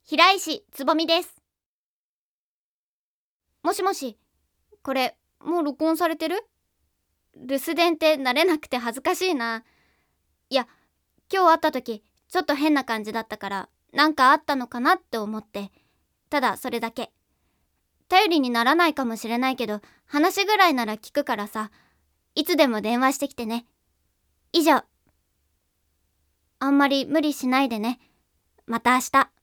平石つぼみです。もしもし、これもう録音されてる？留守電って慣れなくて恥ずかしいな。いや、今日会った時ちょっと変な感じだったからなんかあったのかなって思って、ただそれだけ。頼りにならないかもしれないけど話ぐらいなら聞くからさ、いつでも電話してきてね。以上。あんまり無理しないでね。また明日。